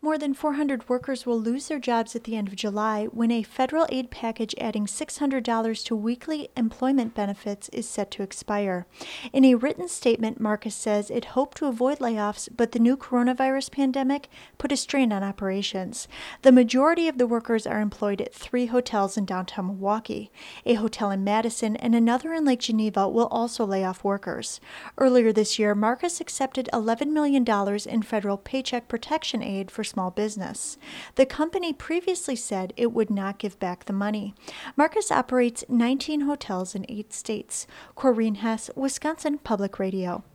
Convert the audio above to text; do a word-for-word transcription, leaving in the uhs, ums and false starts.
More than four hundred workers will lose their jobs at the end of July when a federal aid package adding six hundred dollars to weekly employment benefits is set to expire. In a written statement, Marcus says it hoped to avoid layoffs, but the new coronavirus pandemic put a strain on operations. The majority of the workers are employed at three hotels in downtown Milwaukee. A hotel in Madison and another in Lake Geneva will also lay off workers. Earlier this year, Marcus accepted eleven million dollars in federal Paycheck Protection aid for small business. The company previously said it would not give back the money. Marcus operates nineteen hotels in eight states. Corrine Hess, Wisconsin Public Radio.